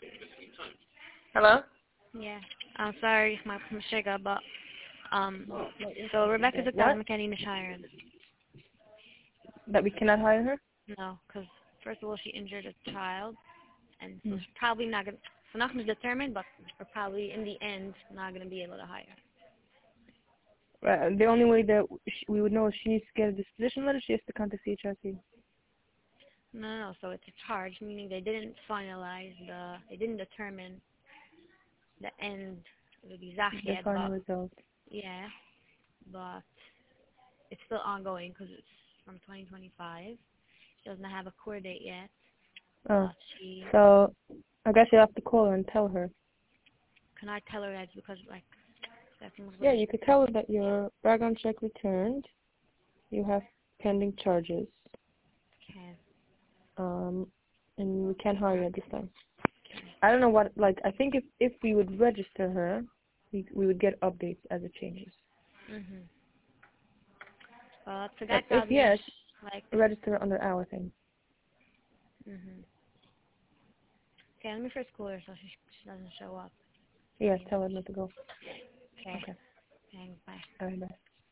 Hello? Yeah. I'm sorry, my Mashiga, but so Rebecca's at What? McKinney Mishired. That we cannot hire her? No, because first of all, she injured a child, and so Hmm. she's probably not gonna. So nothing's determined, but we're probably in the end not gonna be able to hire. The only way that we would know if she needs to get a disposition letter, she has to contact CHRC. No. So it's a charge, meaning they didn't finalize they didn't determine the end of the exact The yet, final but result. yeah, but it's still ongoing because it's from 2025. She doesn't have a court date yet, Oh. but she. So, I guess you'll have to call her and tell her. Can I tell her that because like that thing's Yeah, gonna. you could tell her that your background check returned. You have pending charges. Okay. And we can't hire you at this time. Okay. I don't know what, like, I think if we would register her, we would get updates as it changes. But the guy But if probably yes, like. register her under our thing. Okay, let me first call her so she doesn't show up. Yeah, tell her not to go. Okay. Okay. Thanks. Bye. Alright, bye.